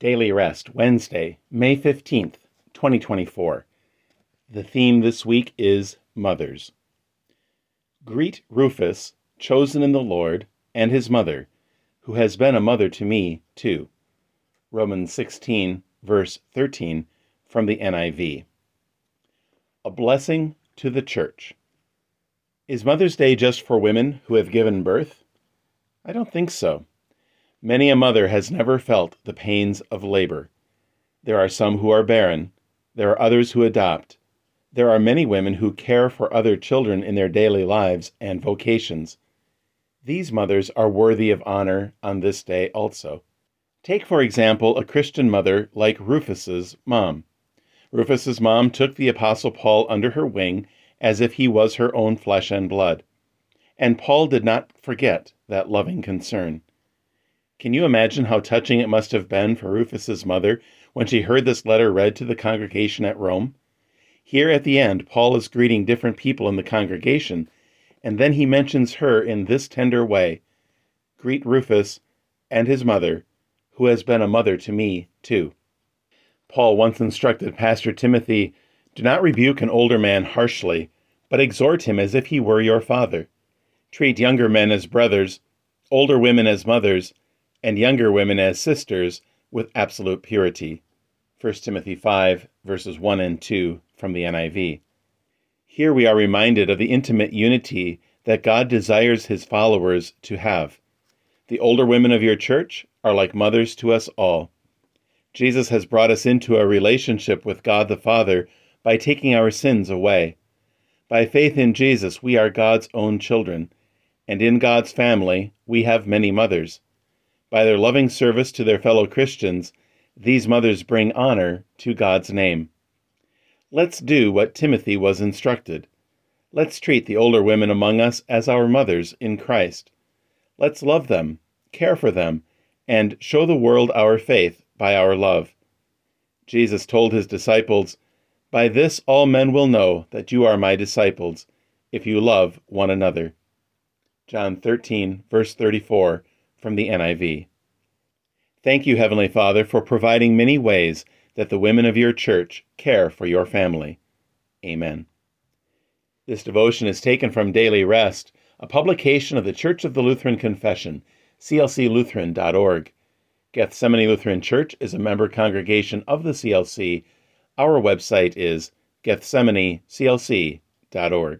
Daily Rest, Wednesday, May 15th, 2024. The theme this week is Mothers. Greet Rufus, chosen in the Lord, and his mother, who has been a mother to me, too. Romans 16, verse 13, from the NIV. A blessing to the church. Is Mother's Day just for women who have given birth? I don't think so. Many a mother has never felt the pains of labor. There are some who are barren. There are others who adopt. There are many women who care for other children in their daily lives and vocations. These mothers are worthy of honor on this day also. Take, for example, a Christian mother like Rufus's mom. Rufus's mom took the Apostle Paul under her wing as if he was her own flesh and blood. And Paul did not forget that loving concern. Can you imagine how touching it must have been for Rufus's mother when she heard this letter read to the congregation at Rome? Here at the end, Paul is greeting different people in the congregation, and then he mentions her in this tender way. Greet Rufus and his mother, who has been a mother to me, too. Paul once instructed Pastor Timothy, do not rebuke an older man harshly, but exhort him as if he were your father. Treat younger men as brothers, older women as mothers, and younger women as sisters with absolute purity. 1 Timothy 5, verses 1 and 2 from the NIV. Here we are reminded of the intimate unity that God desires his followers to have. The older women of your church are like mothers to us all. Jesus has brought us into a relationship with God the Father by taking our sins away. By faith in Jesus, we are God's own children, and in God's family, we have many mothers. By their loving service to their fellow Christians, these mothers bring honor to God's name. Let's do what Timothy was instructed. Let's treat the older women among us as our mothers in Christ. Let's love them, care for them, and show the world our faith by our love. Jesus told his disciples, "By this all men will know that you are my disciples, if you love one another." John 13, verse 34, from the NIV. Thank you, Heavenly Father, for providing many ways that the women of your church care for your family. Amen. This devotion is taken from Daily Rest, a publication of the Church of the Lutheran Confession, clclutheran.org. Gethsemane Lutheran Church is a member congregation of the CLC. Our website is gethsemaneclc.org.